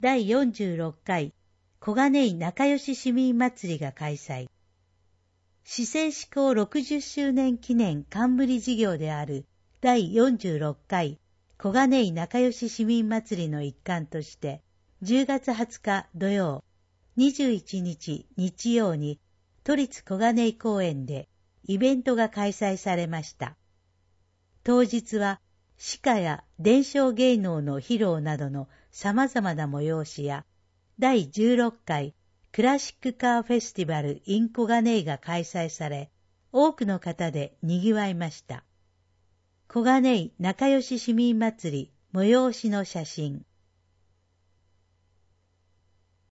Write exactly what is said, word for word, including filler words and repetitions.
だいよんじゅうろっかい小金井仲良し市民祭りが開催。市政施行ろくじゅっしゅうねん記念冠事業であるだいよんじゅうろっかい小金井仲良し市民祭りの一環として、じゅうがつはつか土曜、にじゅういちにち日曜に都立小金井公園でイベントが開催されました。当日は詩歌や伝承芸能の披露などの様々な催しや、だいじゅうろっかいクラシックカーフェスティバル in 小金井が開催され、多くの方で賑わいました。小金井仲良し市民祭り催しの写真。